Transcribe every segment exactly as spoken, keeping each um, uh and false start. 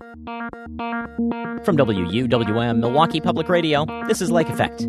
From W U W M Milwaukee Public Radio, this is Lake Effect.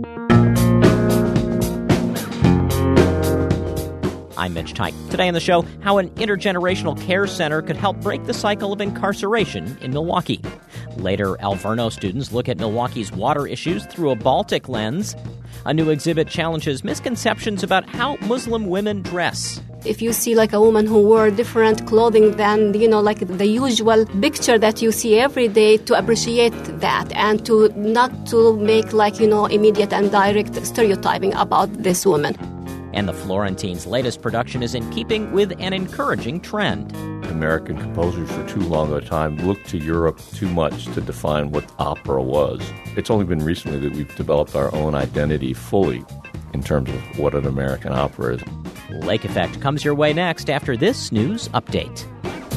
I'm Mitch Teich. Today on the show, how an intergenerational care center could help break the cycle of incarceration in Milwaukee. Later, Alverno students look at Milwaukee's water issues through a Baltic lens. A new exhibit challenges misconceptions about how Muslim women dress. If you see like a woman who wore different clothing than, you know, like the usual picture that you see every day, to appreciate that and to not to make like, you know, immediate and direct stereotyping about this woman. And the Florentines' latest production is in keeping with an encouraging trend. American composers for too long a time looked to Europe too much to define what opera was. It's only been recently that we've developed our own identity fully in terms of what an American opera is. Lake Effect comes your way next after this news update.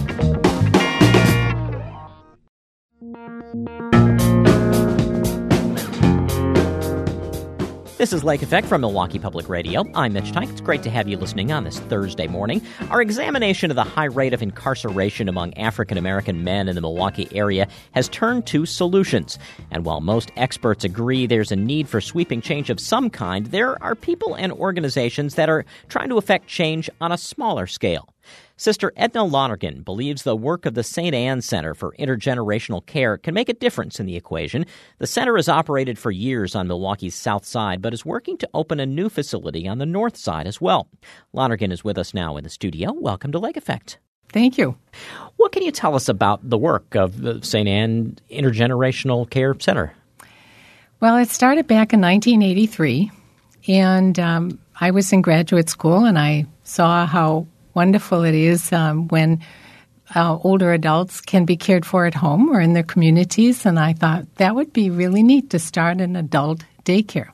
This is Lake Effect from Milwaukee Public Radio. I'm Mitch Teich. It's great to have you listening on this Thursday morning. Our examination of the high rate of incarceration among African-American men in the Milwaukee area has turned to solutions. And while most experts agree there's a need for sweeping change of some kind, there are people and organizations that are trying to effect change on a smaller scale. Sister Edna Lonergan believes the work of the Saint Anne Center for Intergenerational Care can make a difference in the equation. The center has operated for years on Milwaukee's south side, but is working to open a new facility on the north side as well. Lonergan is with us now in the studio. Welcome to Lake Effect. Thank you. What can you tell us about the work of the Saint Anne Intergenerational Care Center? Well, it started back in nineteen eighty-three, and um, I was in graduate school, and I saw how wonderful it is um, when uh, older adults can be cared for at home or in their communities, and I thought that would be really neat to start an adult daycare.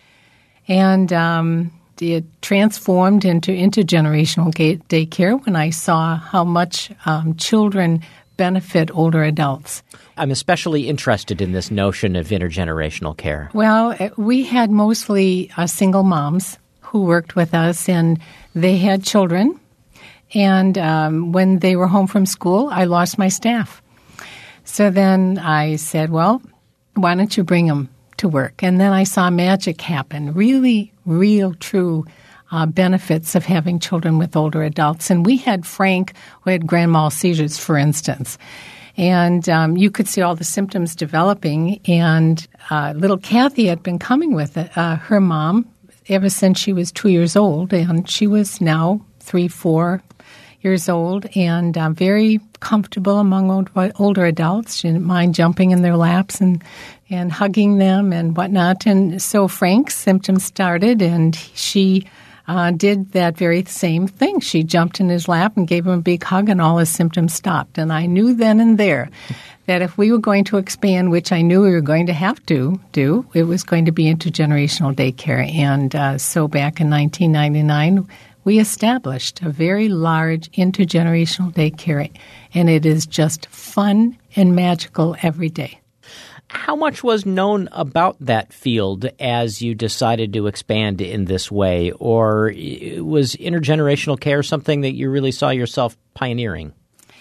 And um, it transformed into intergenerational ga- daycare when I saw how much um, children benefit older adults. I'm especially interested in this notion of intergenerational care. Well, we had mostly uh, single moms who worked with us, and they had children. And um, when they were home from school, I lost my staff. So then I said, well, why don't you bring them to work? And then I saw magic happen, really, real, true uh, benefits of having children with older adults. And we had Frank, who had grand mal seizures, for instance. And um, you could see all the symptoms developing. And uh, little Kathy had been coming with it, uh, her mom ever since she was two years old. And she was now three, four years old, and uh, very comfortable among old, older adults. She didn't mind jumping in their laps and, and hugging them and whatnot. And so Frank's symptoms started, and she uh, did that very same thing. She jumped in his lap and gave him a big hug, and all his symptoms stopped. And I knew then and there that if we were going to expand, which I knew we were going to have to do, it was going to be intergenerational daycare. And uh, so back in nineteen ninety-nine, we established a very large intergenerational daycare, and it is just fun and magical every day. How much was known about that field as you decided to expand in this way, or was intergenerational care something that you really saw yourself pioneering?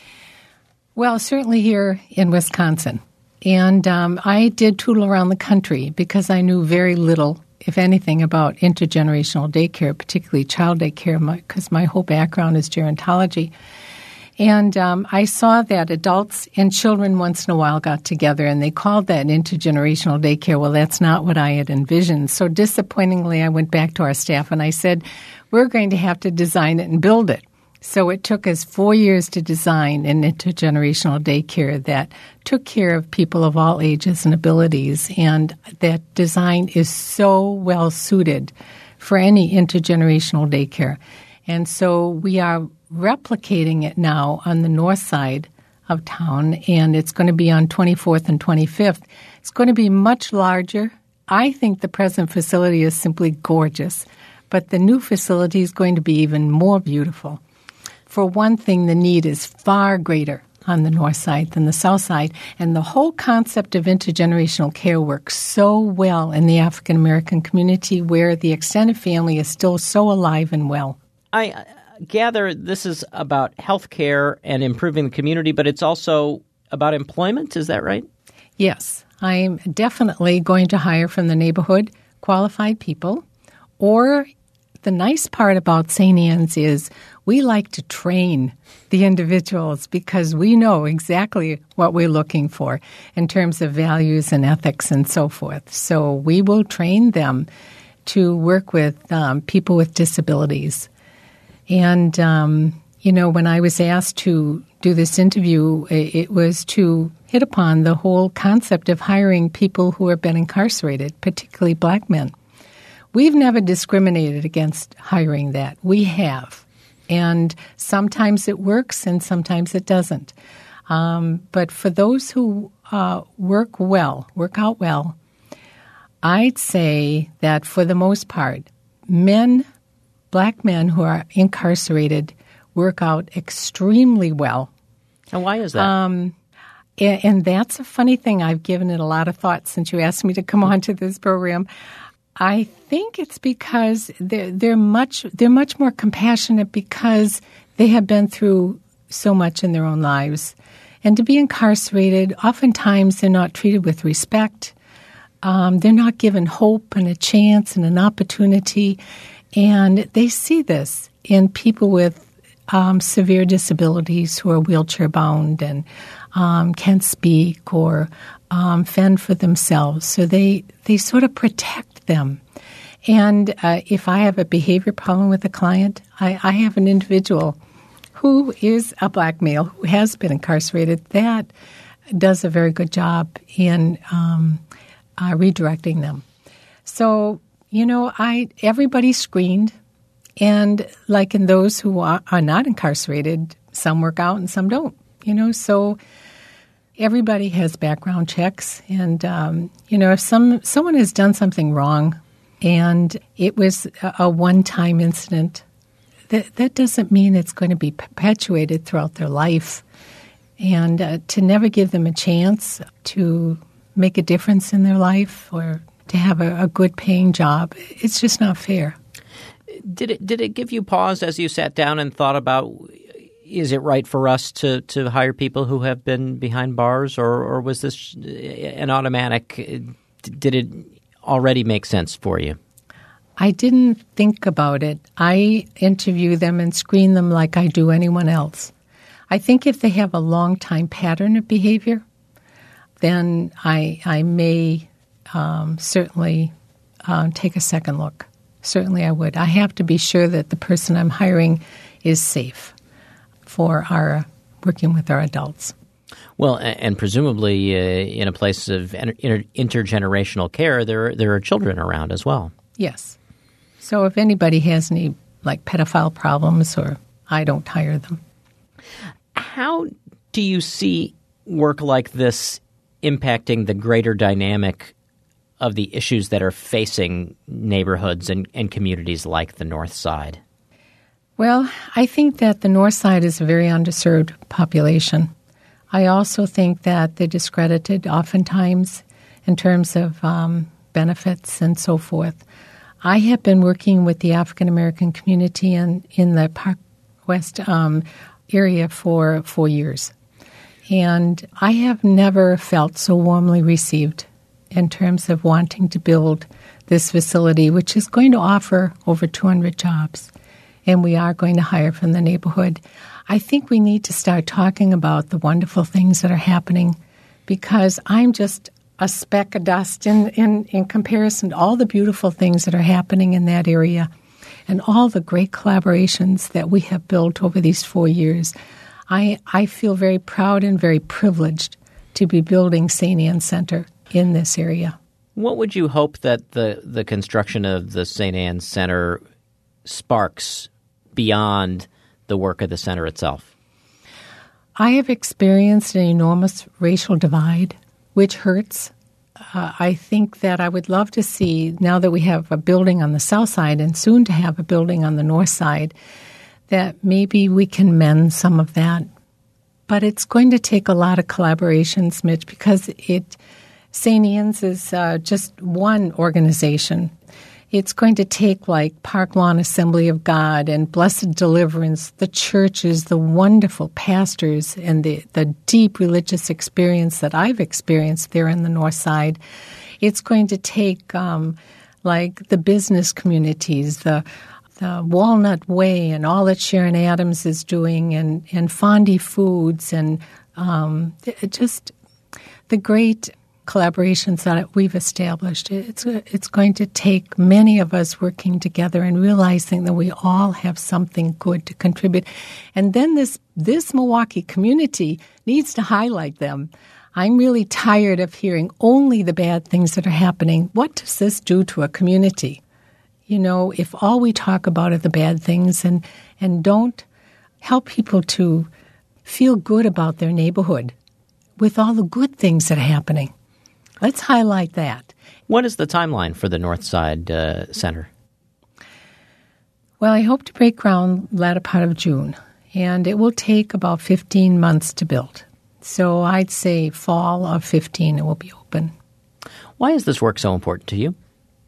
Well, certainly here in Wisconsin. And um, I did tootle around the country because I knew very little, if anything, about intergenerational daycare, particularly child daycare, because my, my whole background is gerontology. And um, I saw that adults and children once in a while got together, and they called that intergenerational daycare. Well, that's not what I had envisioned. So disappointingly, I went back to our staff and I said, we're going to have to design it and build it. So it took us four years to design an intergenerational daycare that took care of people of all ages and abilities, and that design is so well suited for any intergenerational daycare. And so we are replicating it now on the north side of town, and it's going to be on twenty-fourth and twenty-fifth. It's going to be much larger. I think the present facility is simply gorgeous, but the new facility is going to be even more beautiful. For one thing, the need is far greater on the north side than the south side, and the whole concept of intergenerational care works so well in the African American community where the extended family is still so alive and well. I gather this is about health care and improving the community, but it's also about employment. Is that right? Yes. I'm definitely going to hire from the neighborhood qualified people. Or the nice part about Saint Anne's is we like to train the individuals because we know exactly what we're looking for in terms of values and ethics and so forth. So we will train them to work with um, people with disabilities. And, um, you know, when I was asked to do this interview, it was to hit upon the whole concept of hiring people who have been incarcerated, particularly black men. We've never discriminated against hiring that. We have. And sometimes it works and sometimes it doesn't. Um, but for those who uh, work well, work out well, I'd say that for the most part, men, black men who are incarcerated work out extremely well. And why is that? Um, and, and that's a funny thing. I've given it a lot of thought since you asked me to come on to this program. I think it's because they're, they're much they're much more compassionate because they have been through so much in their own lives. And to be incarcerated, oftentimes they're not treated with respect. Um, they're not given hope and a chance and an opportunity. And they see this in people with um, severe disabilities who are wheelchair-bound and um, can't speak or um, fend for themselves. So they, they sort of protect them. And uh, if I have a behavior problem with a client, I, I have an individual who is a black male who has been incarcerated that does a very good job in um, uh, redirecting them. So, you know, I everybody's screened. And like in those who are, are not incarcerated, some work out and some don't, you know. So everybody has background checks. And, um, you know, if some someone has done something wrong and it was a, a one-time incident, that, that doesn't mean it's going to be perpetuated throughout their life. And uh, to never give them a chance to make a difference in their life or to have a, a good paying job, it's just not fair. Did it did it give you pause as you sat down and thought about, is it right for us to, to hire people who have been behind bars, or, or was this an automatic? Did it already make sense for you? I didn't think about it. I interview them and screen them like I do anyone else. I think if they have a long-time pattern of behavior, then I I may um, certainly uh, take a second look. Certainly I would. I have to be sure that the person I'm hiring is safe for our working with our adults. Well, and presumably uh, in a place of inter- intergenerational care, there there are children around as well. Yes. So if anybody has any like pedophile problems, or I don't hire them. How do you see work like this impacting the greater dynamic of the issues that are facing neighborhoods and, and communities like the North Side? Well, I think that the North Side is a very underserved population. I also think that they're discredited oftentimes in terms of um, benefits and so forth. I have been working with the African American community in, in the Park West um, area for four years. And I have never felt so warmly received in terms of wanting to build this facility, which is going to offer over two hundred jobs. And we are going to hire from the neighborhood. I think we need to start talking about the wonderful things that are happening, because I'm just a speck of dust in, in, in comparison to all the beautiful things that are happening in that area and all the great collaborations that we have built over these four years. I, I feel very proud and very privileged to be building Saint Anne Center in this area. What would you hope that the, the construction of the Saint Anne Center sparks beyond the work of the center itself? I have experienced an enormous racial divide, which hurts. Uh, I think that I would love to see, now that we have a building on the south side and soon to have a building on the north side, that maybe we can mend some of that. But it's going to take a lot of collaborations, Mitch, because it Saint Anne's is uh, just one organization. It's going to take like Park Lawn Assembly of God and Blessed Deliverance, the churches, the wonderful pastors, and the, the deep religious experience that I've experienced there in the North Side. It's going to take um, like the business communities, the the Walnut Way and all that Sharon Adams is doing, and, and Fondy Foods, and um, just the great collaborations that we've established. It's it's going to take many of us working together and realizing that we all have something good to contribute. And then this this Milwaukee community needs to highlight them. I'm really tired of hearing only the bad things that are happening. What does this do to a community? You know, if all we talk about are the bad things and, and don't help people to feel good about their neighborhood with all the good things that are happening. Let's highlight that. What is the timeline for the North Side uh, Center? Well, I hope to break ground latter part of June, and it will take about fifteen months to build. So I'd say fall of fifteen it will be open. Why is this work so important to you?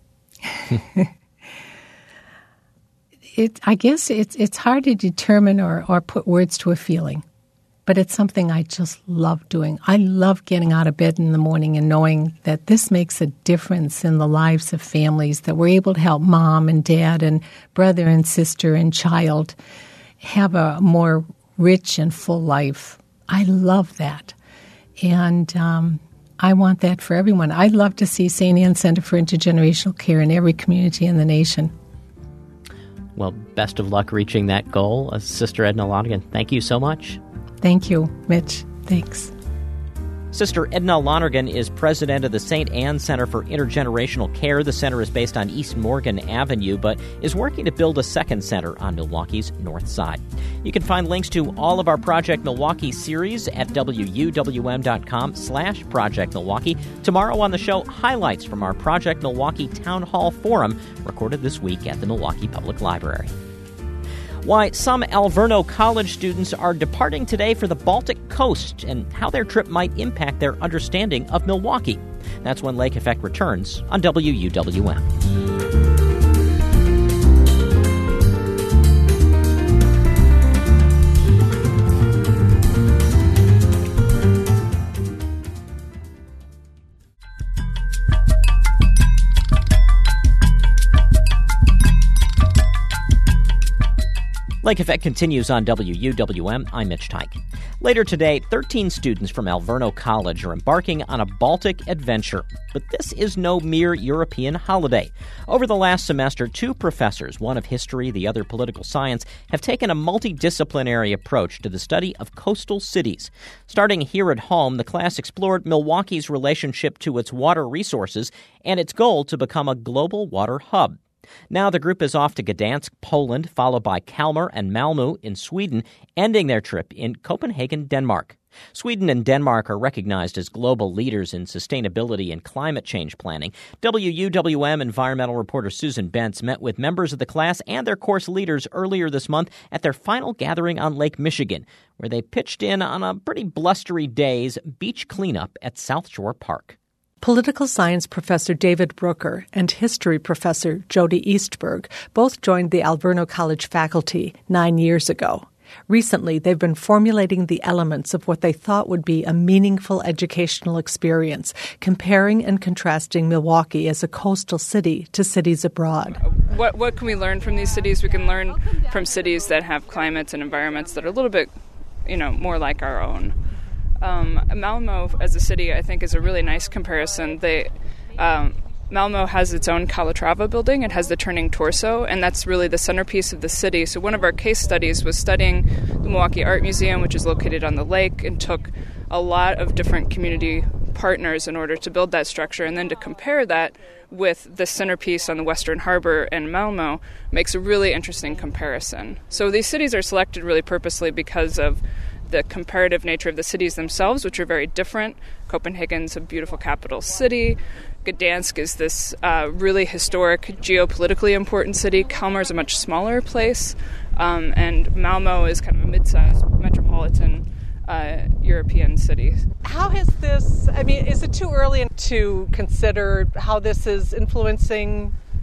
It, I guess it's it's hard to determine or, or put words to a feeling, but it's something I just love doing. I love getting out of bed in the morning and knowing that this makes a difference in the lives of families, that we're able to help mom and dad and brother and sister and child have a more rich and full life. I love that, and um, I want that for everyone. I'd love to see Saint Anne Center for Intergenerational Care in every community in the nation. Well, best of luck reaching that goal. Uh, Sister Edna Lonergan, thank you so much. Thank you, Mitch. Thanks. Sister Edna Lonergan is president of the Saint Anne Center for Intergenerational Care. The center is based on East Morgan Avenue, but is working to build a second center on Milwaukee's North Side. You can find links to all of our Project Milwaukee series at W U W M dot com slash Project Milwaukee. Tomorrow on the show, highlights from our Project Milwaukee Town Hall Forum recorded this week at the Milwaukee Public Library. Why some Alverno College students are departing today for the Baltic coast and how their trip might impact their understanding of Milwaukee. That's when Lake Effect returns on W U W M. Lake Effect continues on W U W M. I'm Mitch Teich. Later today, thirteen students from Alverno College are embarking on a Baltic adventure. But this is no mere European holiday. Over the last semester, two professors, one of history, the other political science, have taken a multidisciplinary approach to the study of coastal cities. Starting here at home, the class explored Milwaukee's relationship to its water resources and its goal to become a global water hub. Now the group is off to Gdansk, Poland, followed by Kalmar and Malmö in Sweden, ending their trip in Copenhagen, Denmark. Sweden and Denmark are recognized as global leaders in sustainability and climate change planning. W U W M environmental reporter Susan Bentz met with members of the class and their course leaders earlier this month at their final gathering on Lake Michigan, where they pitched in on a pretty blustery day's beach cleanup at South Shore Park. Political science professor David Brooker and history professor Jody Eastberg both joined the Alverno College faculty nine years ago. Recently, they've been formulating the elements of what they thought would be a meaningful educational experience, comparing and contrasting Milwaukee as a coastal city to cities abroad. What what can we learn from these cities? We can learn from cities that have climates and environments that are a little bit, you know, more like our own. Um, Malmö as a city, I think, is a really nice comparison. They, um, Malmö has its own Calatrava building. It has the turning torso, and that's really the centerpiece of the city. So one of our case studies was studying the Milwaukee Art Museum, which is located on the lake, and took a lot of different community partners in order to build that structure. And then to compare that with the centerpiece on the Western Harbor in Malmö makes a really interesting comparison. So these cities are selected really purposely because of the comparative nature of the cities themselves, which are very different. Copenhagen's a beautiful capital city. Gdansk is this uh, really historic, geopolitically important city. Kalmar is a much smaller place. Um, and Malmö is kind of a mid-sized metropolitan uh, European city. How has this, I mean, is it too early to consider how this is influencing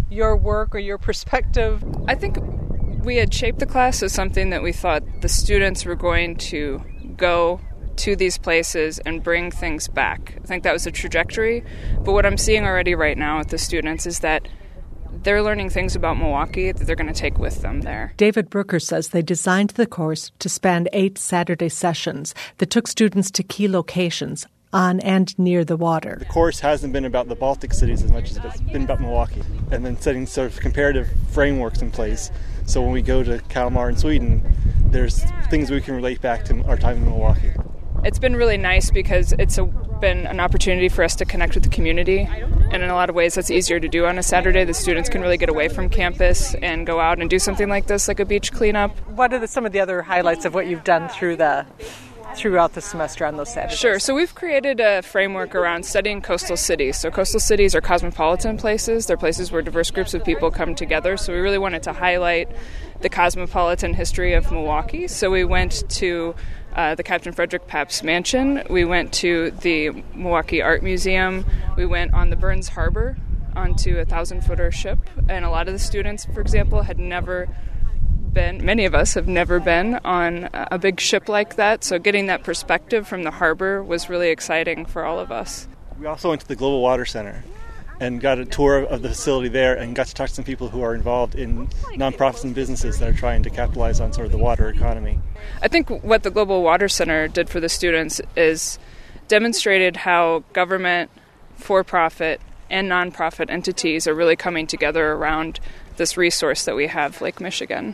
your work or your perspective? I think we had shaped the class as something that we thought the students were going to go to these places and bring things back. I think that was the trajectory. But what I'm seeing already right now with the students is that they're learning things about Milwaukee that they're going to take with them there. David Brooker says they designed the course to span eight Saturday sessions that took students to key locations on and near the water. The course hasn't been about the Baltic cities as much as it's been about Milwaukee, and then setting sort of comparative frameworks in place. So when we go to Kalmar in Sweden, there's things we can relate back to our time in Milwaukee. It's been really nice because it's a, been an opportunity for us to connect with the community, and in a lot of ways that's easier to do on a Saturday. The students can really get away from campus and go out and do something like this, like a beach cleanup. What are the, some of the other highlights of what you've done through the throughout the semester on those Saturdays? Sure. So we've created a framework around studying coastal cities. So coastal cities are cosmopolitan places. They're places where diverse groups of people come together. So we really wanted to highlight the cosmopolitan history of Milwaukee. So we went to uh, the Captain Frederick Pabst Mansion. We went to the Milwaukee Art Museum. We went on the Burns Harbor onto a thousand-footer ship. And a lot of the students, for example, had never been, many of us have never been on a big ship like that. So getting that perspective from the harbor was really exciting for all of us. We also went to the Global Water Center and got a tour of the facility there and got to talk to some people who are involved in nonprofits and businesses that are trying to capitalize on sort of the water economy. I think what the Global Water Center did for the students is demonstrated how government, for-profit, and nonprofit entities are really coming together around this resource that we have, Lake Michigan.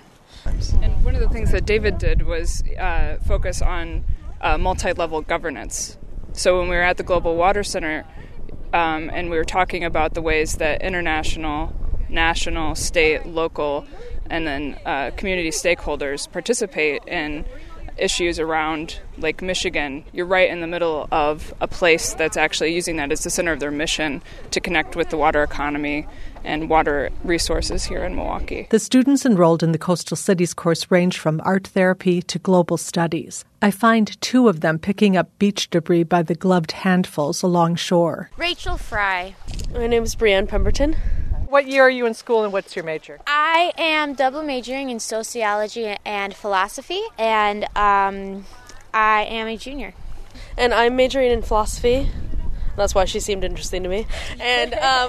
And one of the things that David did was uh, focus on uh, multi-level governance. So when we were at the Global Water Center, Um, and we were talking about the ways that international, national, state, local, and then uh, community stakeholders participate in issues around Lake Michigan. You're right in the middle of a place that's actually using that as the center of their mission to connect with the water economy and water resources here in Milwaukee. The students enrolled in the Coastal Cities course range from art therapy to global studies. I find two of them picking up beach debris by the gloved handfuls along shore. Rachel Fry. My name is Brianne Pemberton. What year are you in school and what's your major? I am double majoring in sociology and philosophy, and um, I am a junior. And I'm majoring in philosophy. That's why she seemed interesting to me. And um,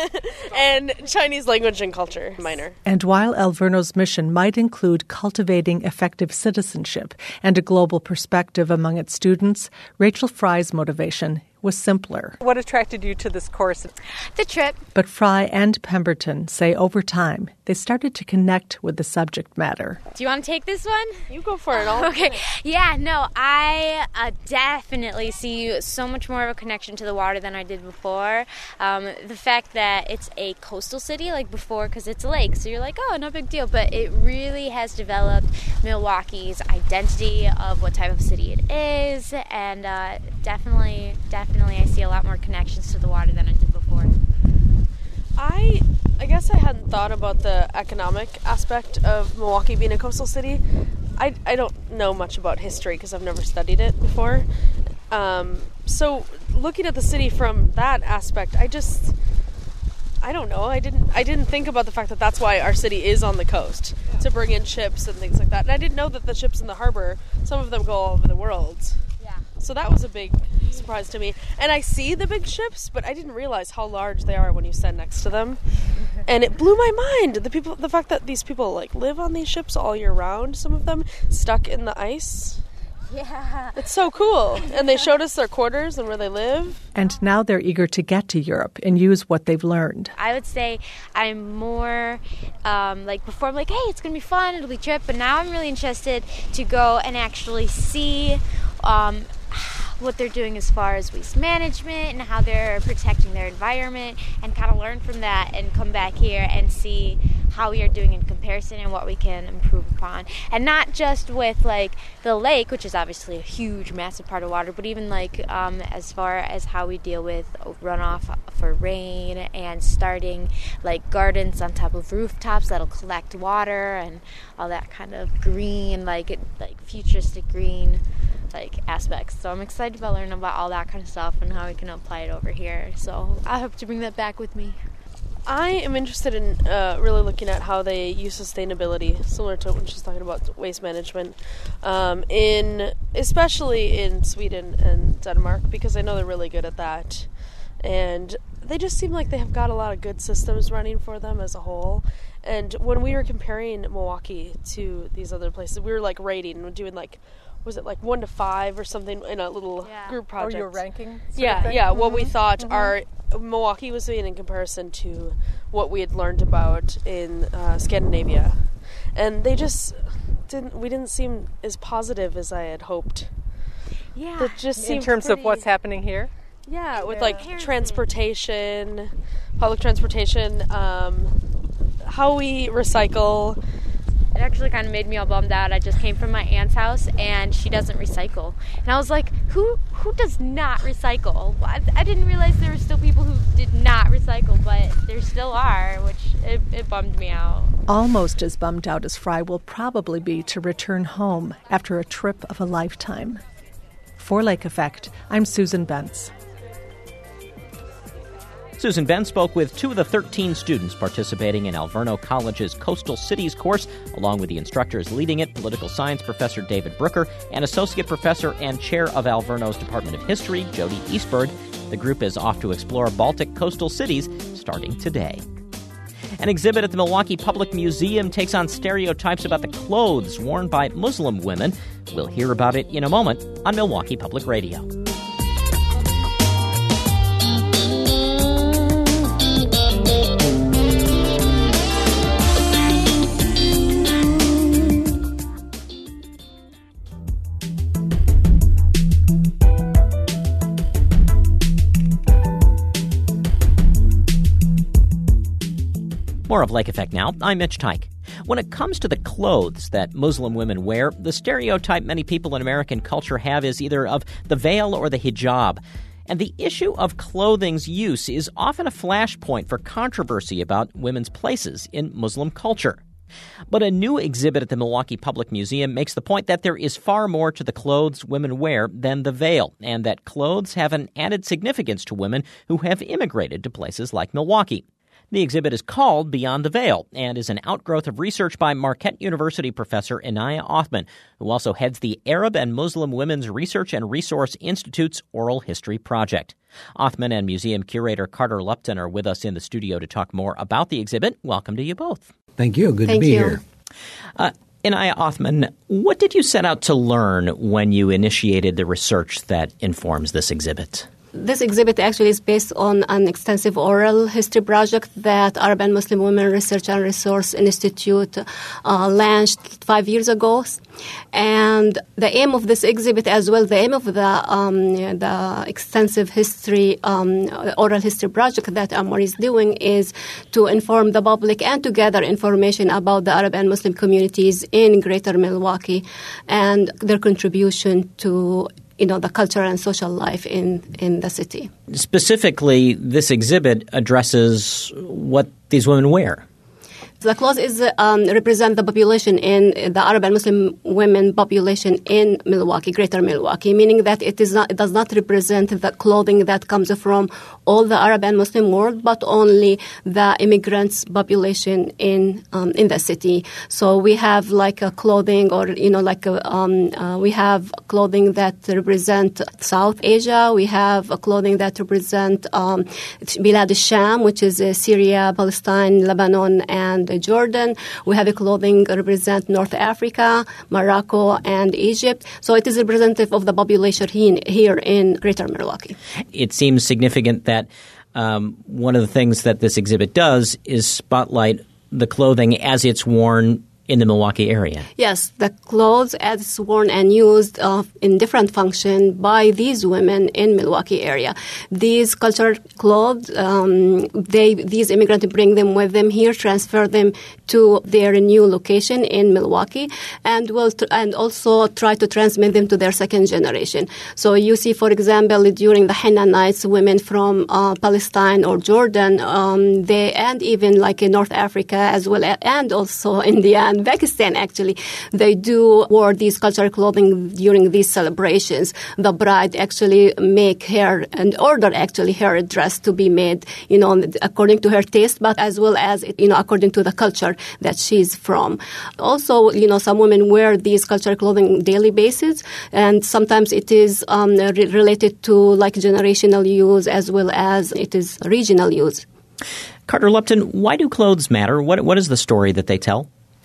and Chinese language and culture minor. And while Alverno's mission might include cultivating effective citizenship and a global perspective among its students, Rachel Fry's motivation was simpler. What attracted you to this course? The trip. But Fry and Pemberton say over time they started to connect with the subject matter. Do you want to take this one? You go for it. All. Okay. Yeah, no, I uh, definitely see so much more of a connection to the water than I did before. Um, the fact that it's a coastal city, like before, because it's a lake, so you're like, oh, no big deal. But it really has developed Milwaukee's identity of what type of city it is, and uh, definitely, definitely I see a lot more connections to the water than I did before. I I guess I hadn't thought about the economic aspect of Milwaukee being a coastal city. I, I don't know much about history because I've never studied it before. Um, so looking at the city from that aspect, I just I don't know. I didn't I didn't think about the fact that that's why our city is on the coast, to bring in ships and things like that. And I didn't know that the ships in the harbor, some of them go all over the world. So that was a big surprise to me. And I see the big ships, but I didn't realize how large they are when you stand next to them. And it blew my mind. The people, the fact that these people like live on these ships all year round, some of them stuck in the ice. Yeah. It's so cool. And they showed us their quarters and where they live. And now they're eager to get to Europe and use what they've learned. I would say I'm more, um, like before I'm like, hey, it's going to be fun, it'll be a trip. But now I'm really interested to go and actually see um, what they're doing as far as waste management and how they're protecting their environment, and kind of learn from that and come back here and see how we are doing in comparison and what we can improve upon. And not just with like the lake, which is obviously a huge, massive part of water, but even like um, as far as how we deal with runoff for rain and starting like gardens on top of rooftops that'll collect water and all that kind of green, like like futuristic green like aspects. So I'm excited about learning about all that kind of stuff and how we can apply it over here. So I hope to bring that back with me. I am interested in uh, really looking at how they use sustainability, similar to when she's talking about waste management, um, in especially in Sweden and Denmark, because I know they're really good at that. And they just seem like they have got a lot of good systems running for them as a whole. And when we were comparing Milwaukee to these other places, we were like rating, we're doing like, was it like one to five or something in a little yeah. group project? Or your ranking? Yeah, yeah. Mm-hmm. What we thought mm-hmm. our Milwaukee was doing in comparison to what we had learned about in uh, Scandinavia, and they just didn't. We didn't seem as positive as I had hoped. Yeah, it just in seemed terms pretty, of what's happening here. Yeah, with Yeah. like transportation, public transportation, um, how we recycle. It actually kind of made me all bummed out. I just came from my aunt's house, and she doesn't recycle. And I was like, who who does not recycle? I, I didn't realize there were still people who did not recycle, but there still are, which it, it bummed me out. Almost as bummed out as Fry will probably be to return home after a trip of a lifetime. For Lake Effect, I'm Susan Bentz. Susan Benn spoke with two of the thirteen students participating in Alverno College's Coastal Cities course, along with the instructors leading it, political science professor David Brooker and associate professor and chair of Alverno's Department of History, Jody Eastberg. The group is off to explore Baltic coastal cities starting today. An exhibit at the Milwaukee Public Museum takes on stereotypes about the clothes worn by Muslim women. We'll hear about it in a moment on Milwaukee Public Radio. More of Lake Effect now. I'm Mitch Teich. When it comes to the clothes that Muslim women wear, the stereotype many people in American culture have is either of the veil or the hijab. And the issue of clothing's use is often a flashpoint for controversy about women's places in Muslim culture. But a new exhibit at the Milwaukee Public Museum makes the point that there is far more to the clothes women wear than the veil, and that clothes have an added significance to women who have immigrated to places like Milwaukee. The exhibit is called Beyond the Veil and is an outgrowth of research by Marquette University professor Inaya Othman, who also heads the Arab and Muslim Women's Research and Resource Institute's Oral History Project. Othman and museum curator Carter Lupton are with us in the studio to talk more about the exhibit. Welcome to you both. Thank you. Good Thank to be you. here. Uh, Inaya Othman, what did you set out to learn when you initiated the research that informs this exhibit? This exhibit actually is based on an extensive oral history project that Arab and Muslim Women Research and Resource Institute uh, launched five years ago. And the aim of this exhibit as well, the aim of the um, the extensive history, um, oral history project that Amor is doing is to inform the public and to gather information about the Arab and Muslim communities in Greater Milwaukee and their contribution to you know, the cultural and social life in, in the city. Specifically, this exhibit addresses what these women wear. The clothes is um, represent the population in the Arab and Muslim women population in Milwaukee, Greater Milwaukee, meaning that it is not, it does not represent the clothing that comes from all the Arab and Muslim world, but only the immigrants population in um, in the city. So we have like a clothing, or you know, like a, um, uh, we have clothing that represent South Asia. We have a clothing that represent um, Bilad al-Sham, which is uh, Syria, Palestine, Lebanon, and Jordan. We have a clothing represent North Africa, Morocco, and Egypt. So it is representative of the population here in Greater Milwaukee. It seems significant that um, one of the things that this exhibit does is spotlight the clothing as it's worn in the Milwaukee area. Yes, the clothes as worn and used uh, in different function by these women in Milwaukee area. These cultural clothes, um, they these immigrants bring them with them here, transfer them to their new location in Milwaukee, and will t- and also try to transmit them to their second generation. So you see, for example, during the Henna nights, women from uh, Palestine or Jordan, um, they and even like in North Africa as well, and also India and Pakistan, actually, they do wear these cultural clothing during these celebrations. The bride actually make her and order actually her dress to be made, you know, according to her taste, but as well as, you know, according to the culture that she's from. Also, you know, some women wear these cultural clothing daily basis, and sometimes it is um, re- related to like generational use as well as it is regional use. Carter Lupton, why do clothes matter? What What is the story that they tell?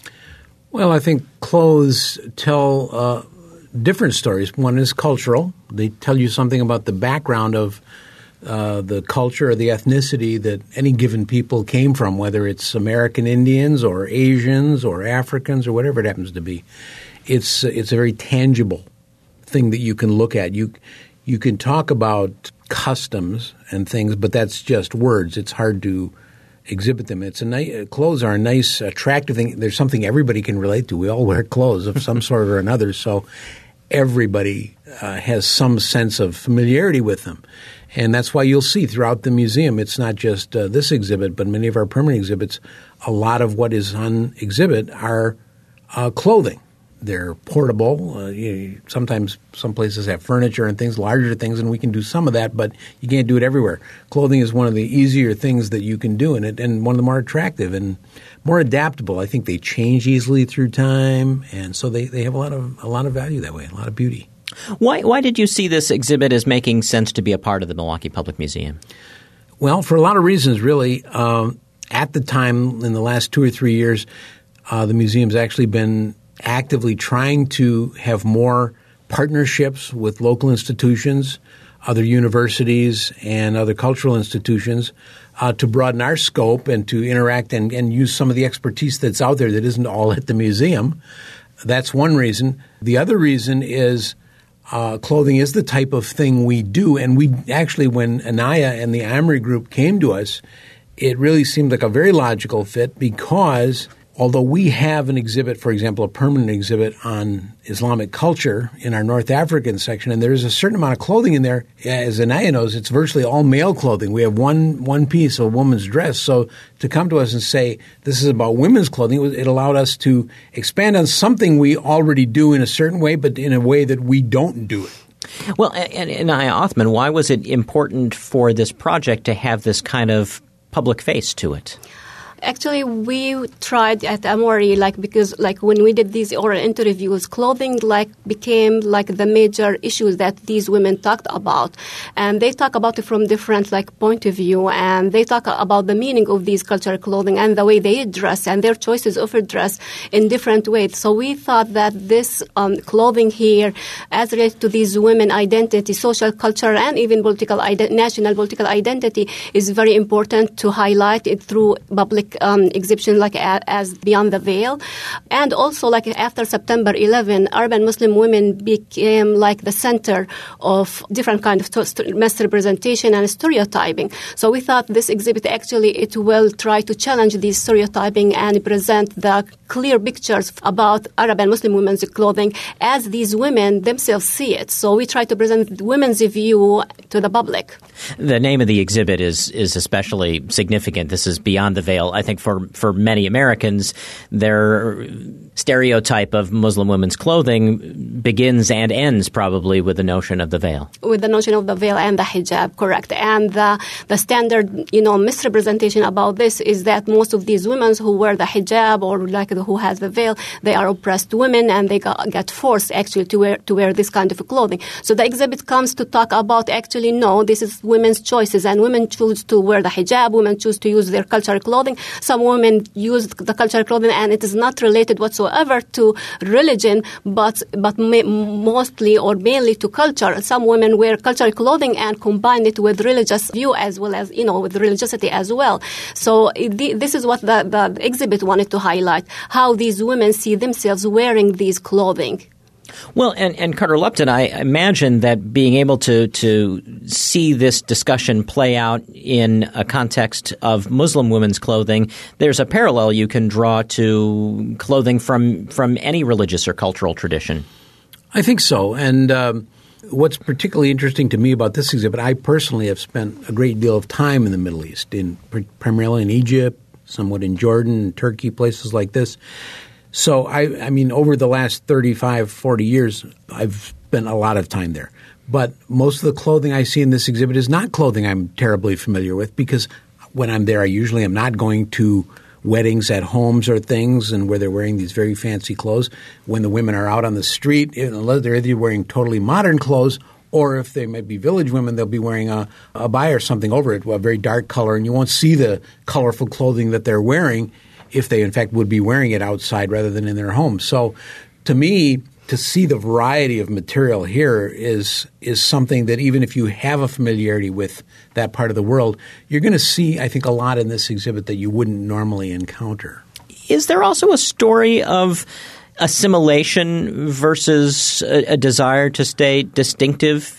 Well, I think clothes tell uh, different stories. One is cultural. They tell you something about the background of uh, the culture or the ethnicity that any given people came from, whether it's American Indians or Asians or Africans or whatever it happens to be. It's it's a very tangible thing that you can look at. You you can talk about customs and things, but that's just words. It's hard to exhibit them. It's a nice, clothes are a nice, attractive thing. There's something everybody can relate to. We all wear clothes of some sort or another, so everybody uh, has some sense of familiarity with them. And that's why you'll see throughout the museum, it's not just uh, this exhibit, but many of our permanent exhibits, a lot of what is on exhibit are uh, clothing. They're portable. Uh, you, sometimes some places have furniture and things, larger things, and we can do some of that, but you can't do it everywhere. Clothing is one of the easier things that you can do, and, it, and one of the more attractive and more adaptable. I think they change easily through time, and so they, they have a lot of a lot of value that way, a lot of beauty. Why why did you see this exhibit as making sense to be a part of the Milwaukee Public Museum? Well, for a lot of reasons, really. Um, at the time, in the last two or three years, uh, the museum's actually been actively trying to have more partnerships with local institutions, other universities, and other cultural institutions uh, to broaden our scope and to interact and, and use some of the expertise that's out there that isn't all at the museum. That's one reason. The other reason is uh, clothing is the type of thing we do. And we actually, when Anaya and the Amory Group came to us, it really seemed like a very logical fit because although we have an exhibit, for example, a permanent exhibit on Islamic culture in our North African section, and there is a certain amount of clothing in there, as Anaya knows, it's virtually all male clothing. We have one one piece of a woman's dress. So to come to us and say this is about women's clothing, it allowed us to expand on something we already do in a certain way, but in a way that we don't do it. Well, and Anaya Othman, why was it important for this project to have this kind of public face to it? Actually, we tried at Amory, like, because, like, when we did these oral interviews, clothing, like, became, like, the major issues that these women talked about. And they talk about it from different, like, point of view. And they talk about the meaning of these cultural clothing and the way they dress and their choices of dress in different ways. So we thought that this um, clothing here, as related to these women identity, social culture, and even political ide- national political identity, is very important to highlight it through public Um, exhibition like a, as Beyond the Veil. And also, like, after September eleventh, urban Muslim women became like the center of different kind of st- misrepresentation and stereotyping. So we thought this exhibit actually it will try to challenge these stereotyping and present the clear pictures about Arab and Muslim women's clothing as these women themselves see it. So we try to present women's view to the public. The name of the exhibit is is especially significant. This is Beyond the Veil. I think for, for many Americans, their stereotype of Muslim women's clothing begins and ends probably with the notion of the veil. With the notion of the veil and the hijab, correct. And the, the standard, you know, misrepresentation about this is that most of these women who wear the hijab or like the, who has the veil, they are oppressed women and they got, get forced actually to wear to wear this kind of clothing. So the exhibit comes to talk about actually no, this is women's choices and women choose to wear the hijab, women choose to use their cultural clothing. Some women use the cultural clothing and it is not related whatsoever to religion, but but ma- mostly or mainly to culture. Some women wear cultural clothing and combine it with religious view as well as, you know, with religiosity as well. So it, this is what the, the exhibit wanted to highlight, how these women see themselves wearing these clothing. Well, and, and Carter Lupton, I imagine that being able to, to see this discussion play out in a context of Muslim women's clothing, there's a parallel you can draw to clothing from, from any religious or cultural tradition. I think so. And um, what's particularly interesting to me about this exhibit, I personally have spent a great deal of time in the Middle East, in primarily in Egypt, somewhat in Jordan, Turkey, places like this. So, I, I mean, over the last thirty-five, forty years, I've spent a lot of time there. But most of the clothing I see in this exhibit is not clothing I'm terribly familiar with, because when I'm there, I usually am not going to weddings at homes or things and where they're wearing these very fancy clothes. When the women are out on the street, they're either wearing totally modern clothes, or if they might be village women, they'll be wearing a, a abaya or something over it, a very dark color, and you won't see the colorful clothing that they're wearing if they, in fact, would be wearing it outside rather than in their homes. So to me, to see the variety of material here is is something that even if you have a familiarity with that part of the world, you're going to see, I think, a lot in this exhibit that you wouldn't normally encounter. Is there also a story of assimilation versus a, a desire to stay distinctive?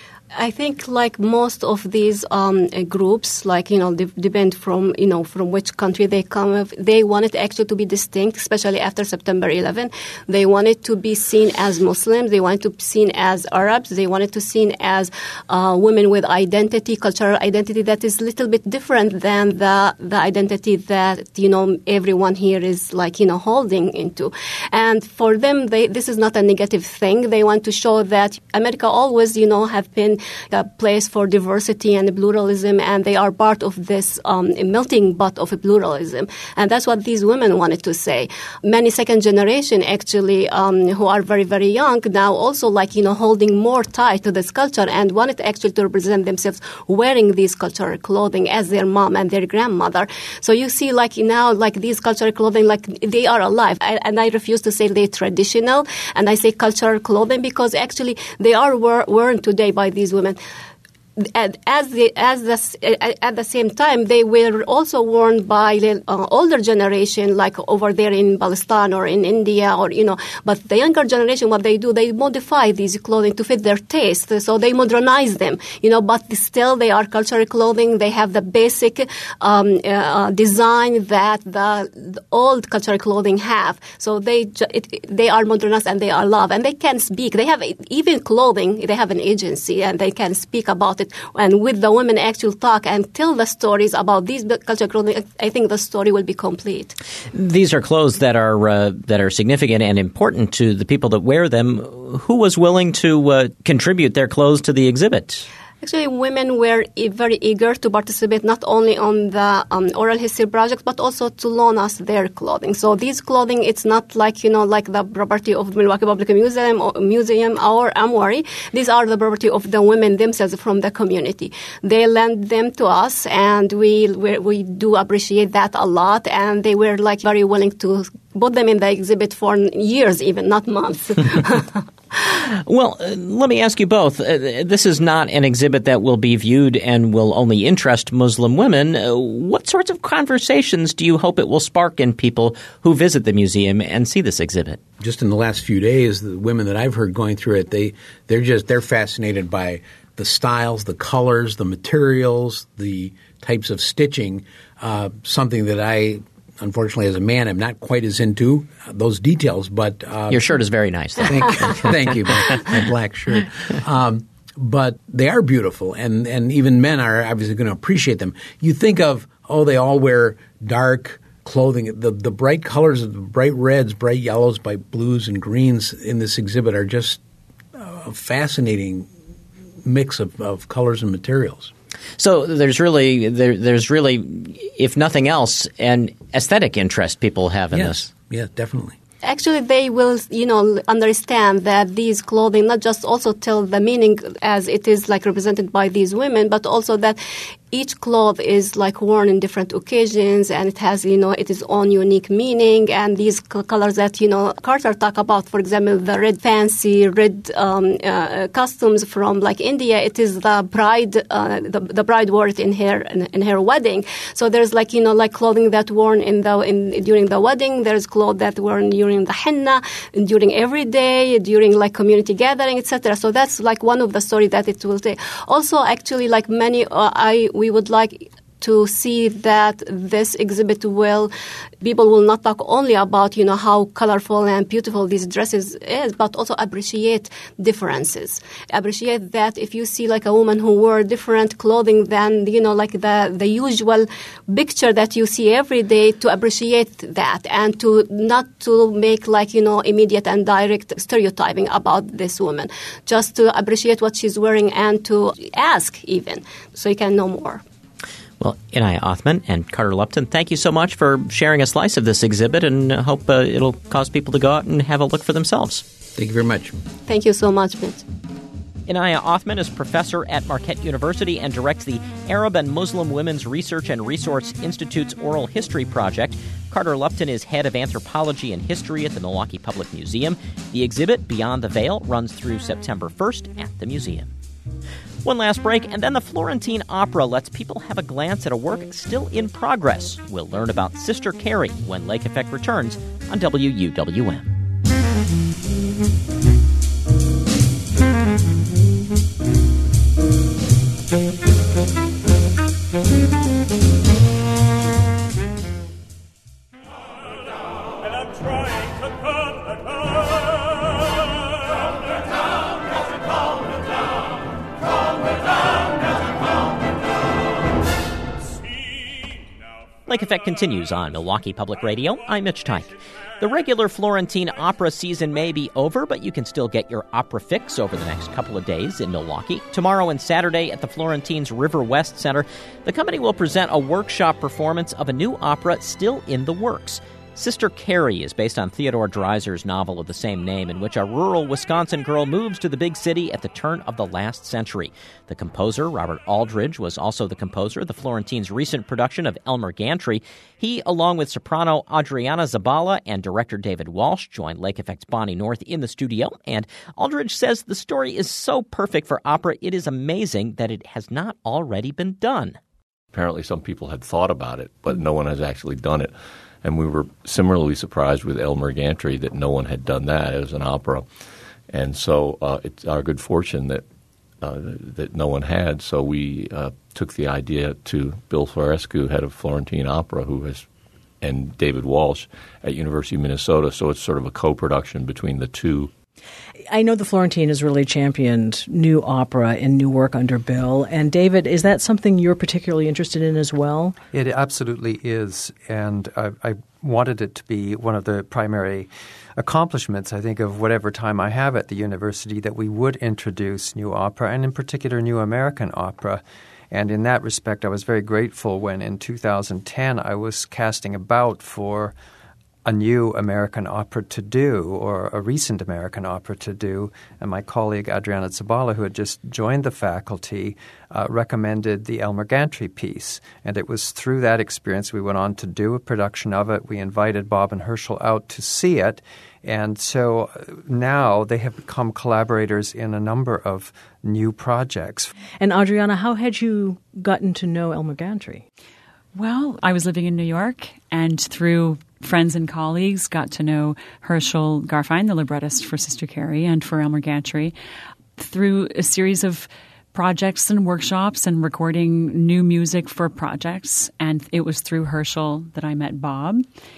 I think, like most of these um, groups, like, you know, de- depend from, you know, from which country they come. They wanted actually to be distinct, especially after September eleventh. They wanted to be seen as Muslims. They wanted to be seen as Arabs. They wanted to be seen as uh, women with identity, cultural identity that is a little bit different than the the identity that, you know, everyone here is, like, you know, holding into. And for them, they, this is not a negative thing. They want to show that America always, you know, have been a place for diversity and pluralism, and they are part of this um, melting pot of pluralism. And that's what these women wanted to say. Many second generation, actually, um, who are very, very young now, also, like, you know, holding more tight to this culture and wanted actually to represent themselves wearing these cultural clothing as their mom and their grandmother. So you see, like, now, like, these cultural clothing, like, they are alive. I, and I refuse to say they're traditional, and I say cultural clothing because actually they are wear, worn today by these women. And as the as the at the same time, they were also worn by the uh, older generation, like over there in Palestine or in India, or, you know. But the younger generation, what they do, they modify these clothing to fit their taste, so they modernize them, you know. But still, they are cultural clothing. They have the basic um, uh, design that the, the old cultural clothing have. So they it, they are modernized and they are loved, and they can speak. They have even clothing. They have an agency, and they can speak about it. And with the women actual talk and tell the stories about these cultural clothing, I think the story will be complete. These are clothes that are uh, that are significant and important to the people that wear them. Who was willing to uh, contribute their clothes to the exhibit? Actually, women were very eager to participate not only on the um, oral history project, but also to loan us their clothing. So these clothing, it's not like, you know, like the property of Milwaukee Public Museum or, Museum or Amwari. These are the property of the women themselves from the community. They lend them to us, and we we, we do appreciate that a lot. And they were, like, very willing to put them in the exhibit for years, even not months. Well, uh, let me ask you both. Uh, this is not an exhibit that will be viewed and will only interest Muslim women. Uh, what sorts of conversations do you hope it will spark in people who visit the museum and see this exhibit? Just in the last few days, the women that I've heard going through it, they they're just they're fascinated by the styles, the colors, the materials, the types of stitching. Uh, something that I, unfortunately, as a man, I'm not quite as into those details. But uh, your shirt is very nice. Thank you, thank you, my, my black shirt. Um, but they are beautiful, and, and even men are obviously going to appreciate them. You think of, oh, they all wear dark clothing. The the bright colors of the bright reds, bright yellows, bright blues, and greens in this exhibit are just a fascinating mix of, of colors and materials. So there's really, there, there's really, if nothing else, an aesthetic interest people have in yes. this. Yeah, definitely. Actually, they will, you know, understand that these clothing not just also tell the meaning as it is, like, represented by these women, but also that each cloth is, like, worn in different occasions, and it has, you know, it is own unique meaning. And these colors that, you know, Carter talked about, for example, the red fancy red um, uh, costumes from, like, India. It is the bride, uh, the, the bride wore it in her in, in her wedding. So there's, like, you know, like clothing that worn in the in during the wedding. There's clothes that worn during the henna, during every day, during, like, community gathering, et cetera. So that's, like, one of the stories that it will say. Also, actually, like many, uh, I we would like to see that this exhibit will, people will not talk only about, you know, how colorful and beautiful these dresses is, but also appreciate differences. Appreciate that if you see like a woman who wore different clothing than, you know, like the, the usual picture that you see every day, to appreciate that and to not to make like, you know, immediate and direct stereotyping about this woman. Just to appreciate what she's wearing and to ask even, so you can know more. Well, Inaya Othman and Carter Lupton, thank you so much for sharing a slice of this exhibit, and I hope uh, it'll cause people to go out and have a look for themselves. Thank you very much. Thank you so much, Mitch. Inaya Othman is professor at Marquette University and directs the Arab and Muslim Women's Research and Resource Institute's Oral History Project. Carter Lupton is head of anthropology and history at the Milwaukee Public Museum. The exhibit, Beyond the Veil, runs through September first at the museum. One last break, and then the Florentine Opera lets people have a glance at a work still in progress. We'll learn about Sister Carrie when Lake Effect returns on W U W M. Lake Effect continues on Milwaukee Public Radio. I'm Mitch Tyke. The regular Florentine Opera season may be over, but you can still get your opera fix over the next couple of days in Milwaukee. Tomorrow and Saturday at the Florentine's River West Center, the company will present a workshop performance of a new opera still in the works. Sister Carrie is based on Theodore Dreiser's novel of the same name, in which a rural Wisconsin girl moves to the big city at the turn of the last century. The composer, Robert Aldridge, was also the composer of the Florentine's recent production of Elmer Gantry. He, along with soprano Adriana Zabala and director David Walsh, joined Lake Effect's Bonnie North in the studio. And Aldridge says the story is so perfect for opera, it is amazing that it has not already been done. Apparently some people had thought about it, but no one has actually done it. And we were similarly surprised with Elmer Gantry that no one had done that as an opera. And so uh, it's our good fortune that uh, that no one had. So we uh, took the idea to Bill Florescu, head of Florentine Opera, who has, and David Walsh at University of Minnesota. So it's sort of a co-production between the two. I know the Florentine has really championed new opera and new work under Bill. And David, is that something you're particularly interested in as well? It absolutely is. And I, I wanted it to be one of the primary accomplishments, I think, of whatever time I have at the university, that we would introduce new opera, and in particular new American opera. And in that respect, I was very grateful when in two thousand ten I was casting about for a new American opera to do, or a recent American opera to do. And my colleague Adriana Zabala, who had just joined the faculty, uh, recommended the Elmer Gantry piece. And it was through that experience we went on to do a production of it. We invited Bob and Herschel out to see it. And so now they have become collaborators in a number of new projects. And Adriana, how had you gotten to know Elmer Gantry? Well, I was living in New York, and through friends and colleagues got to know Herschel Garfien, the librettist for Sister Carrie and for Elmer Gantry, through a series of projects and workshops and recording new music for projects. And it was through Herschel that I met Bob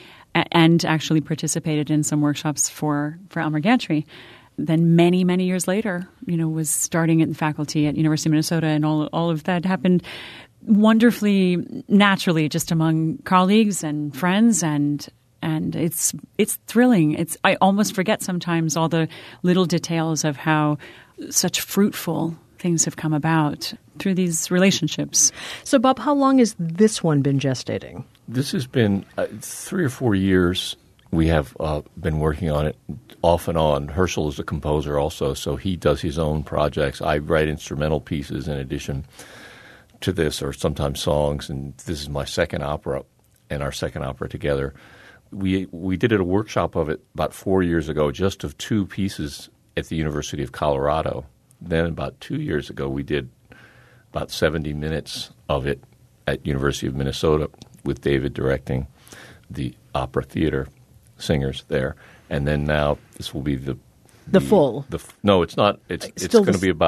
and actually participated in some workshops for, for Elmer Gantry. Then many, many years later, you know, was starting at the faculty at University of Minnesota, and all all of that happened wonderfully naturally, just among colleagues and friends, and and it's it's thrilling. It's I almost forget sometimes all the little details of how such fruitful things have come about through these relationships. So, Bob, how long has this one been gestating? This has been uh, three or four years. We have uh, been working on it off and on. Herschel is a composer also, so he does his own projects. I write instrumental pieces in addition to this, or sometimes songs, and this is my second opera and our second opera together. We we did a workshop of it about four years ago, just of two pieces at the University of Colorado. Then about two years ago, we did about seventy minutes of it at University of Minnesota with David directing the opera theater singers there. And then now this will be the the, the full. The, no, it's not. It's it's going to be about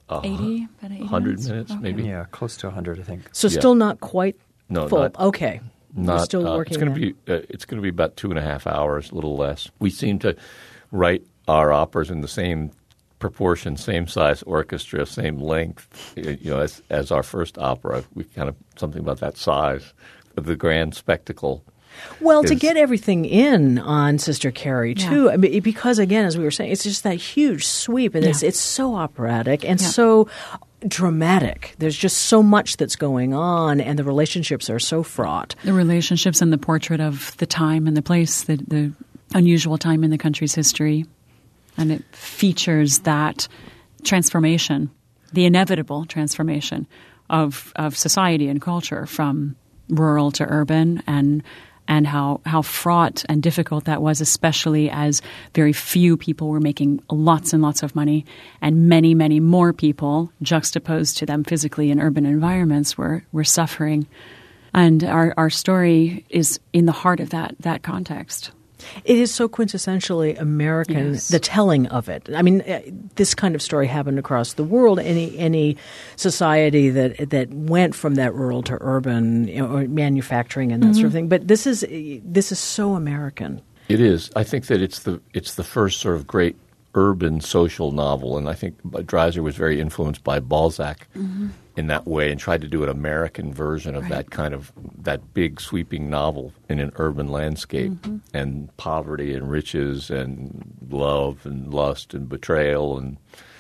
uh, eighty, about eighty one hundred minutes? minutes, Okay. maybe. Yeah, close to one hundred, I think. So Yeah. still not quite No, full. not- okay. You're Not, still uh, working It's going on to be uh, it's going to be about two and a half hours, a little less. We seem to write our operas in the same proportion, same size orchestra, same length, you know, as as our first opera. We kind of something about that size of the grand spectacle. Well, to is- get everything in on Sister Carrie, too, I mean, because, again, as we were saying, it's just that huge sweep, and it's, Yeah. it's so operatic and Yeah. so dramatic. There's just so much that's going on, and the relationships are so fraught. The relationships and the portrait of the time and the place, the, the unusual time in the country's history. And it features that transformation, the inevitable transformation of, of society and culture from rural to urban, and and how, how fraught and difficult that was, especially as very few people were making lots and lots of money, and many, many more people, juxtaposed to them physically in urban environments, were, were suffering. And our, our story is in the heart of that that context. It is so quintessentially American, Yes. the telling of it. I mean, uh, this kind of story happened across the world. Any any society that that went from that rural to urban, you know, or manufacturing and that Mm-hmm. sort of thing. But this is this is so American. It is. I think that it's the it's the first sort of great urban social novel, and I think Dreiser was very influenced by Balzac Mm-hmm. in that way, and tried to do an American version of Right. that kind of that big sweeping novel in an urban landscape, Mm-hmm. and poverty and riches and love and lust and betrayal and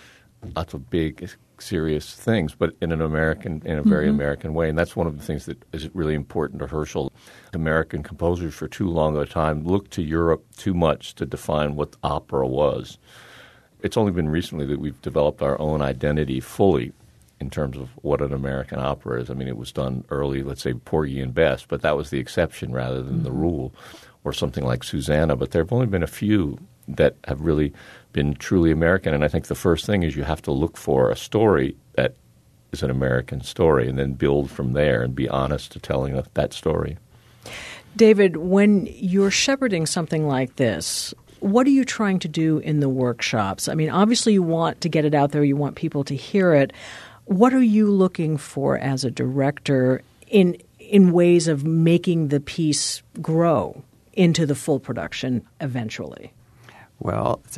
lots of big serious things, but in an American, in a very Mm-hmm. American way. And that's one of the things that is really important to Herschel. American composers for too long a time looked to Europe too much to define what opera was. It's only been recently that we've developed our own identity fully in terms of what an American opera is. I mean, it was done early, let's say Porgy and Bess, but that was the exception rather than the rule, or something like Susanna. But there have only been a few that have really been truly American. And I think the first thing is you have to look for a story that is an American story, and then build from there and be honest to telling of that story. David, when you're shepherding something like this, what are you trying to do in the workshops? I mean, obviously you want to get it out there. You want people to hear it. What are you looking for as a director in in ways of making the piece grow into the full production eventually? Well, it's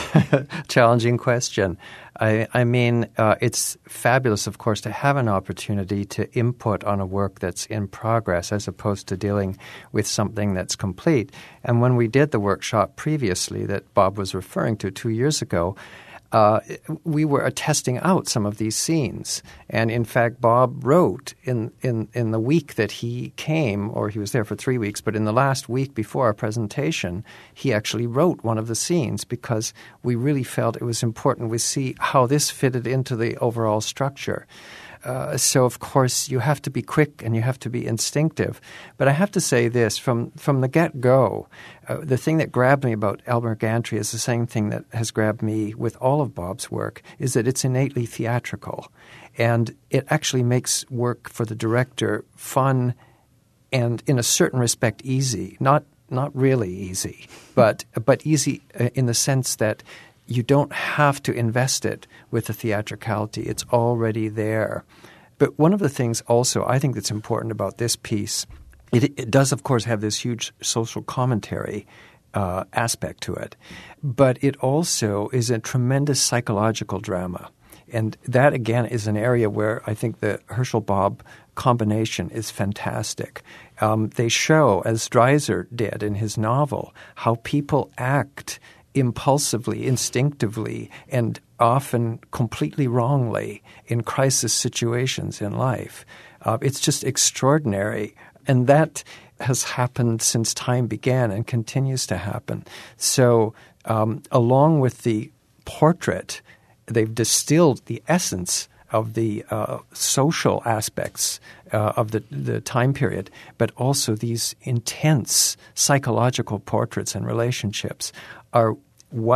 a challenging question. I, I mean, uh, it's fabulous, of course, to have an opportunity to input on a work that's in progress as opposed to dealing with something that's complete. And when we did the workshop previously that Bob was referring to two years ago, Uh, we were testing out some of these scenes. And in fact, Bob wrote in, in, in the week that he came, or he was there for three weeks, but in the last week before our presentation, he actually wrote one of the scenes because we really felt it was important we see how this fitted into the overall structure. Uh, so, of course, you have to be quick and you have to be instinctive. But I have to say this, from, from the get-go, uh, the thing that grabbed me about Elmer Gantry is the same thing that has grabbed me with all of Bob's work, is that it's innately theatrical. And it actually makes work for the director fun and, in a certain respect, easy. Not not really easy, but but easy in the sense that you don't have to invest it with the theatricality. It's already there. But one of the things also I think that's important about this piece, it, it does, of course, have this huge social commentary uh, aspect to it. But it also is a tremendous psychological drama. And that, again, is an area where I think the Herschel-Bob combination is fantastic. Um, they show, as Dreiser did in his novel, how people act impulsively, instinctively, and often completely wrongly in crisis situations in life. Uh, it's just extraordinary. And that has happened since time began and continues to happen. So um, along with the portrait, they've distilled the essence of the uh, social aspects uh, of the, the time period, but also these intense psychological portraits and relationships are what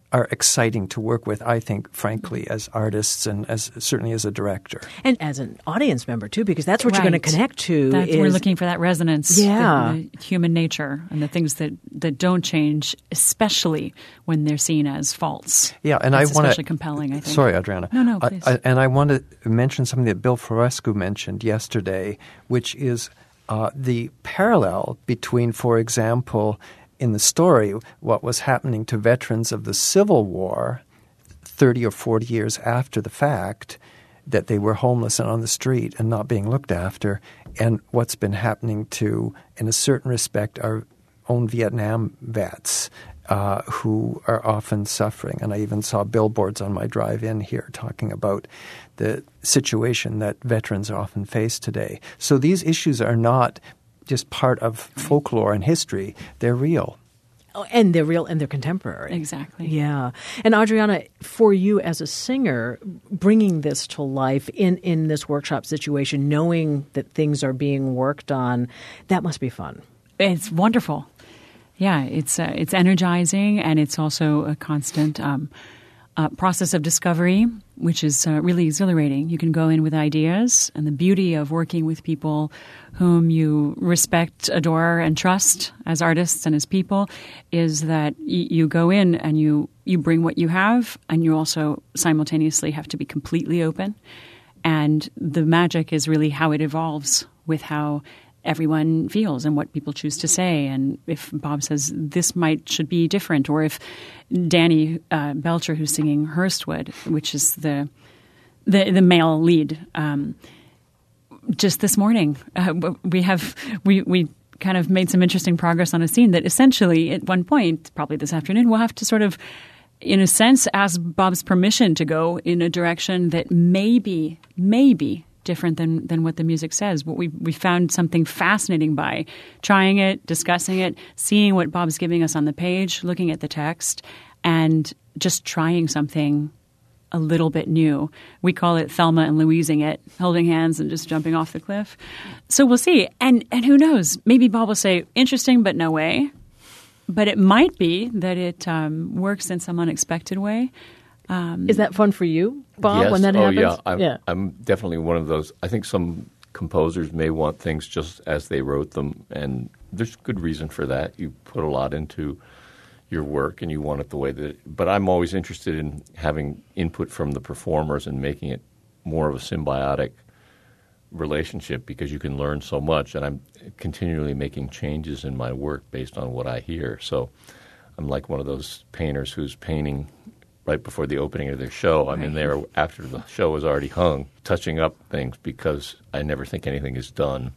are exciting to work with, I think, frankly, as artists and as certainly as a director. And as an audience member, too, because that's what Right. you're going to connect to. That's, is, we're looking for that resonance, Yeah. the, the human nature and the things that, that don't change, especially when they're seen as false. Yeah, and That's I want to especially compelling, I think. Sorry, Adriana. No, no, I- please. I, and I want to mention something that Bill Florescu mentioned yesterday, which is uh, the parallel between, for example, in the story, what was happening to veterans of the Civil War thirty or forty years after the fact, that they were homeless and on the street and not being looked after, and what's been happening to, in a certain respect, our own Vietnam vets uh, who are often suffering. And I even saw billboards on my drive in here talking about the situation that veterans often face today. So these issues are not just part of folklore and history. They're real. Oh, and they're real and they're contemporary. Exactly. Yeah. And Adriana, for you as a singer, bringing this to life in, in this workshop situation, knowing that things are being worked on, that must be fun. It's wonderful. Yeah, it's uh, it's energizing, and it's also a constant um, uh, process of discovery, which is uh, really exhilarating. You can go in with ideas, and the beauty of working with people whom you respect, adore, and trust as artists and as people is that y- you go in and you, you bring what you have, and you also simultaneously have to be completely open. And the magic is really how it evolves with how everyone feels and what people choose to say. And if Bob says this might should be different, or if Danny uh, Belcher, who's singing Hurstwood, which is the the, the male lead, um, just this morning uh, we have we we kind of made some interesting progress on a scene that essentially at one point, probably this afternoon, we'll have to sort of, in a sense, ask Bob's permission to go in a direction that may be, maybe different than, than what the music says. But we we found something fascinating by trying it, discussing it, seeing what Bob's giving us on the page, looking at the text, and just trying something a little bit new. We call it Thelma and Louising it, holding hands and just jumping off the cliff. So we'll see. And and who knows? Maybe Bob will say, interesting, but no way. But it might be that it um, works in some unexpected way. Um, Is that fun for you, Bob, yes. when that oh, happens? Yeah. I'm, yeah. I'm definitely one of those. I think some composers may want things just as they wrote them, and there's good reason for that. You put a lot into your work and you want it the way that – but I'm always interested in having input from the performers and making it more of a symbiotic relationship, because you can learn so much, and I'm continually making changes in my work based on what I hear. So I'm like one of those painters who's painting right before the opening of their show. I'm in there after the show is already hung, touching up things, because I never think anything is done.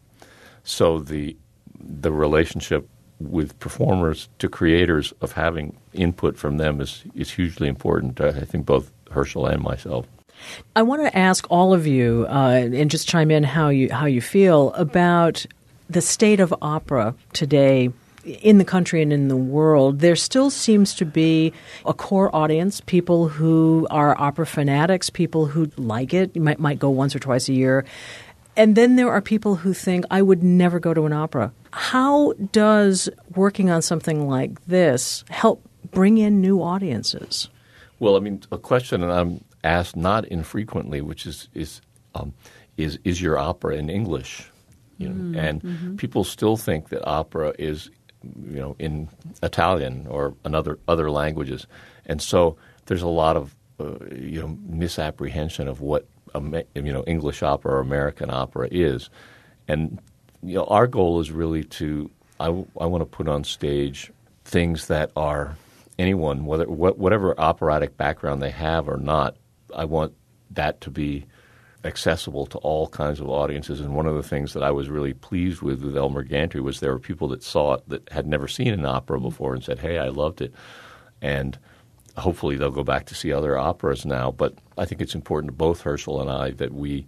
So the the relationship with performers to creators of having input from them is, is hugely important. I think both Herschel and myself. I want to ask all of you, uh, and just chime in how you how you feel about the state of opera today in the country and in the world. There still seems to be a core audience, people who are opera fanatics, people who like it, might might go once or twice a year. And then there are people who think, I would never go to an opera. How does working on something like this help bring in new audiences? Well, I mean, a question that I'm asked not infrequently, which is is um, is is your opera in English? You know, Mm, and mhm. people still think that opera is, you know, in Italian or another other languages, and so there's a lot of uh, you know misapprehension of what you know English opera or American opera is, and you know our goal is really to I, I want to put on stage things that are anyone, whether whatever operatic background they have or not, I want that to be accessible to all kinds of audiences. And one of the things that I was really pleased with with Elmer Gantry was there were people that saw it that had never seen an opera before and said, hey, I loved it. And hopefully they'll go back to see other operas now. But I think it's important to both Herschel and I that we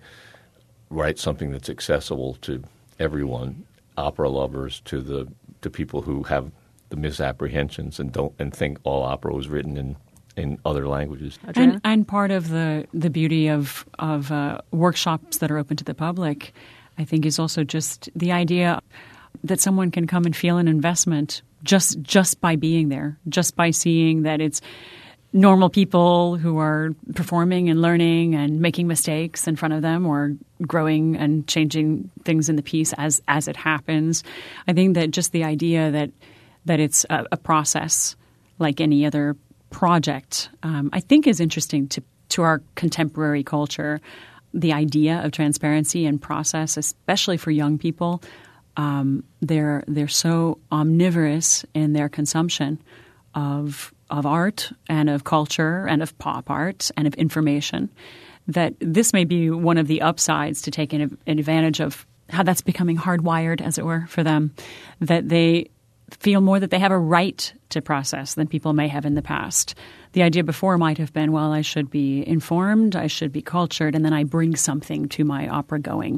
write something that's accessible to everyone, opera lovers to the to people who have the misapprehensions and don't and think all opera was written in in other languages. And, and part of the, the beauty of, of uh, workshops that are open to the public, I think, is also just the idea that someone can come and feel an investment just just by being there, just by seeing that it's normal people who are performing and learning and making mistakes in front of them, or growing and changing things in the piece as as it happens. I think that just the idea that that it's a, a process like any other project, um, I think is interesting to to our contemporary culture. The idea of transparency and process, especially for young people, um, they're they're so omnivorous in their consumption of of art and of culture and of pop art and of information, that this may be one of the upsides to take an, an advantage of how that's becoming hardwired, as it were, for them, that they feel more that they have a right to process than people may have in the past. The idea before might have been, well, I should be informed, I should be cultured, and then I bring something to my opera going.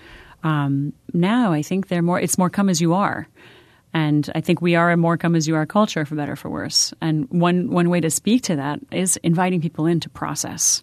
Um, now I think they're more, it's more come as you are. And I think we are a more come-as-you-are culture, for better or for worse. And one one way to speak to that is inviting people in to process.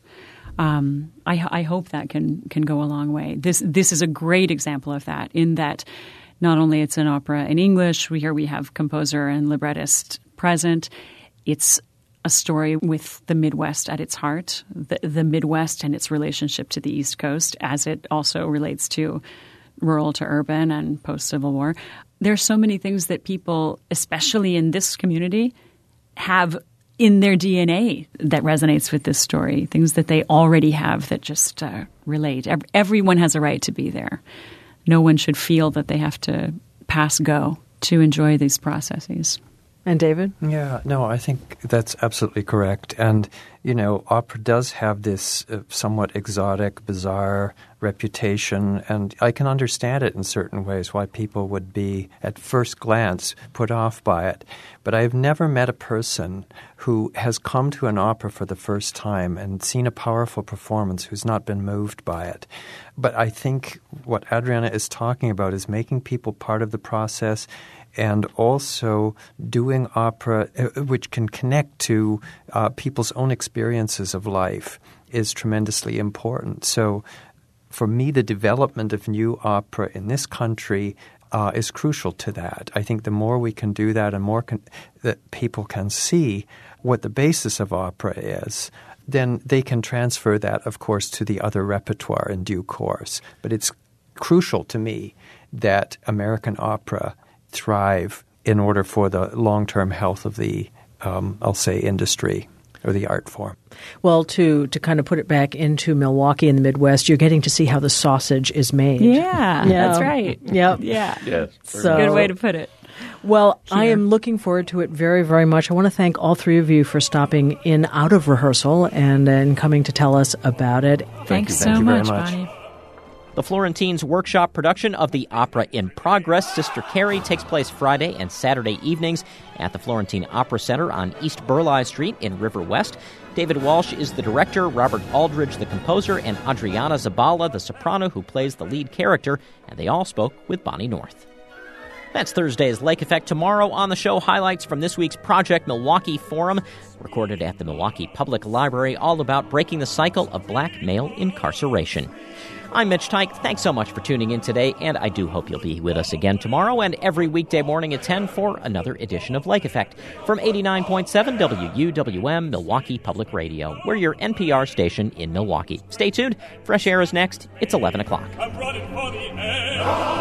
Um, I, I hope that can can go a long way. This this is a great example of that, in that not only it's an opera in English, we here we have composer and librettist present. It's a story with the Midwest at its heart, the, the Midwest and its relationship to the East Coast, as it also relates to rural to urban and post-Civil War. There's so many things that people, especially in this community, have in their D N A that resonates with this story, things that they already have that just uh, relate. Everyone has a right to be there. No one should feel that they have to pass go to enjoy these processes. And David? Yeah, no, I think that's absolutely correct. And, you know, opera does have this uh, somewhat exotic, bizarre reputation, and I can understand it in certain ways why people would be, at first glance, put off by it. But I've never met a person who has come to an opera for the first time and seen a powerful performance who's not been moved by it. But I think what Adriana is talking about is making people part of the process, and also doing opera uh, which can connect to uh, people's own experiences of life is tremendously important. So for me, the development of new opera in this country uh, is crucial to that. I think the more we can do that and more can, that people can see what the basis of opera is, then they can transfer that, of course, to the other repertoire in due course. But it's crucial to me that American opera thrive in order for the long-term health of the, um, I'll say, industry or the art form. Well, to to kind of put it back into Milwaukee in the Midwest, you're getting to see how the sausage is made. Yeah, yeah. That's right. Yep. Yeah. Yes. So, good way to put it. Well, Here. I am looking forward to it very, very much. I want to thank all three of you for stopping in out of rehearsal and, and coming to tell us about it. Thanks Thank you. so Thank you very much, much. Bonnie. The Florentines Workshop production of the opera In Progress, Sister Carrie, takes place Friday and Saturday evenings at the Florentine Opera Center on East Burleigh Street in River West. David Walsh is the director, Robert Aldridge the composer, and Adriana Zabala the soprano who plays the lead character, and they all spoke with Bonnie North. That's Thursday's Lake Effect. Tomorrow on the show, highlights from this week's Project Milwaukee Forum, recorded at the Milwaukee Public Library, all about breaking the cycle of black male incarceration. I'm Mitch Teich. Thanks so much for tuning in today, and I do hope you'll be with us again tomorrow and every weekday morning at ten for another edition of Lake Effect from eighty-nine point seven W U W M Milwaukee Public Radio. We're your N P R station in Milwaukee. Stay tuned. Fresh Air is next. It's eleven o'clock. I'm running for the air.